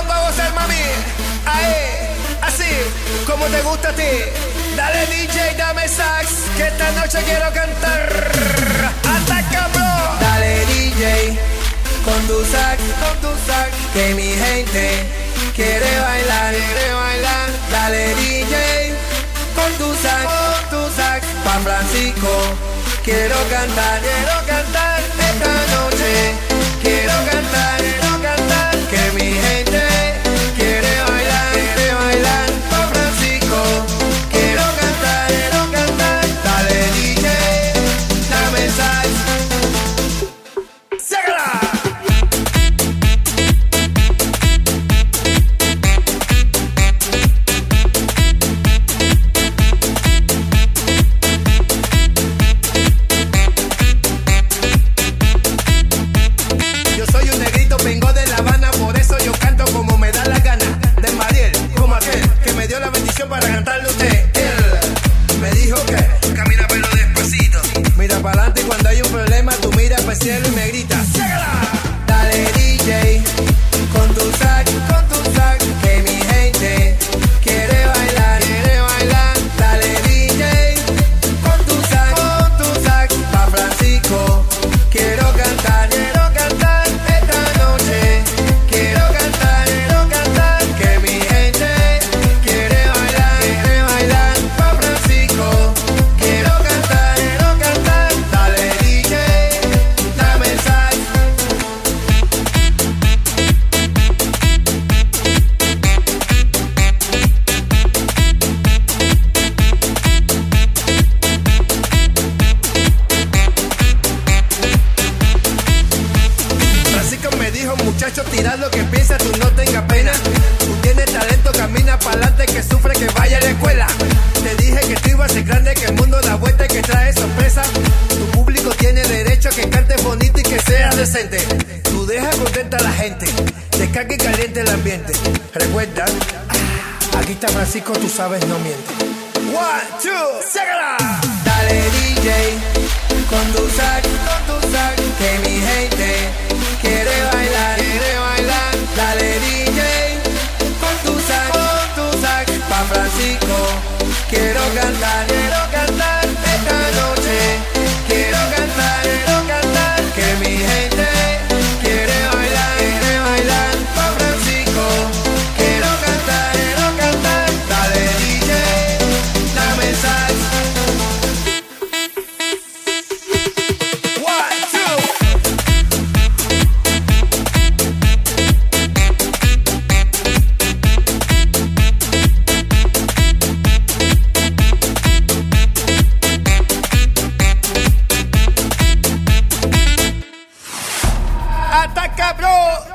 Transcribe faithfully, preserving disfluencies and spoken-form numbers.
pongo a gozar, mami. Ahí, así, como te gusta a ti. Dale D J, dame sax, que esta noche quiero cantar. Ataca, bro. Dale D J, con tu sax, con tu sax, que mi gente quiere bailar, quiere bailar. Dale D J, con tu sax, con tu sax, Pan Francisco, quiero cantar, quiero cantar esta noche. Quiero cantar, quiero cantar, que mi gente quiere bailar, quiere bailar. Pan Francisco, quiero cantar, quiero cantar. Dale D J, dame sax. ¡Ságala! Vengo de La Habana, por eso yo canto como me da la gana. De Mariel, como aquel que me dio la bendición para cantarle a usted. Él me dijo que camina pero despacito. Mira para adelante y cuando hay un problema tú miras para el cielo y me gritas. ¡Ságala! Dale D J, con tu sax, con tu sax, que mi gente quiere bailar, quiere bailar. Dale D J, con tu sax, con tu sax, Pan Francisco, quiero cantar, quiero cantar. Quiero cantar, quiero cantar, que mi gente quiere bailar, quiere bailar. Pan Francisco, quiero cantar, quiero cantar. Dale D J, dame el sax. Francisco me dijo, muchacho, tira lo que piensas, tú no tengas pena. Tú tienes talento, camina pa'lante, que sufre, que vaya a la escuela. Te dije que tú ibas a ser grande, que el mundo da vuelta y que trae sorpresa. Tu público tiene derecho a que cantes bonito y que seas decente. Tú dejas contenta a la gente, descarga y caliente el ambiente. Recuerda, aquí está Francisco, tú sabes, no miente. One, two, ¡ságala! Dale D J, con tu sax, con tu sax, que mi gente quiere bailar, quiere bailar. Dale D J, con tu sax, con tu sax, Pan Francisco, quiero cantar, quiero cantar esta noche. Quiero cantar, quiero cantar, que mi gente quiere bailar, quiere bailar. Pan Francisco, quiero cantar, quiero cantar. Dale D J, dame sax. One, two. ¡Ataca, bro!